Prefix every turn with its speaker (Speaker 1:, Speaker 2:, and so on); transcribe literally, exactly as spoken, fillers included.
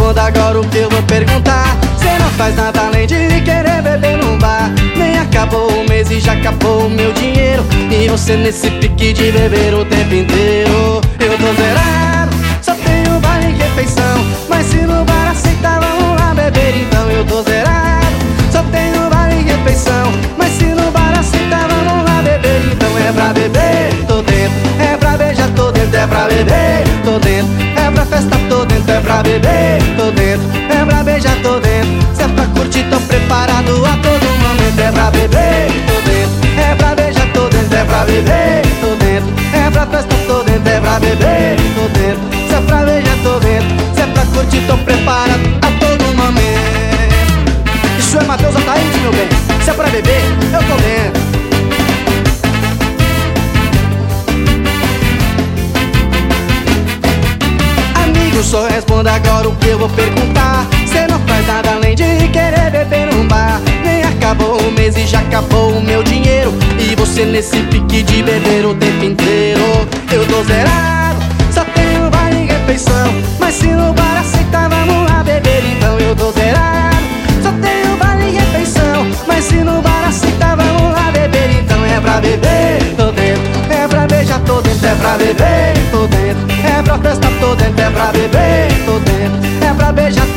Speaker 1: responda agora o que eu vou perguntar. Cê não faz nada além de querer beber num bar. Nem acabou o mês e já acabou o meu dinheiro. E você nesse pique de beber o tempo inteiro. Eu tô zerado, só tenho vale e refeição. Mas se no bar aceitar, vamos lá beber então. Eu tô zerado, só tenho vale e refeição. Mas se no bar aceitar, vamos lá beber então. É pra beber, tô dentro. É pra beijar, tô dentro. É pra beber, tô dentro. É pra festa, tô dentro. É pra beber, tô dentro. É pra beijar, tô dentro. Se é pra curtir, tô preparado a todo momento. É pra beber, tô dentro. É pra beijar, tô dentro. É pra beber, tô dentro. É pra festa, tô dentro. É pra beber, tô dentro. Se é pra beijar, tô dentro. Se é pra curtir, tô preparado a todo momento. Isso é Matheus Ataíde, meu bem. Se é pra beber, eu tô dentro. Só responda agora o que eu vou perguntar. Cê não faz nada além de querer beber num bar. Nem acabou o mês e já acabou o meu dinheiro. E você nesse pique de beber o tempo inteiro. Eu tô zerado, só tenho vale e refeição. Mas se no bar aceitar, vamos lá beber então. Eu tô zerado, só tenho vale e refeição. Mas se no bar aceitar, vamos lá beber então. É pra beber, tô dentro. É pra beijar, tô dentro. É pra beber, tô dentro. É pra festa, tô dentro. É pra beber, tô dentro. É pra beijar,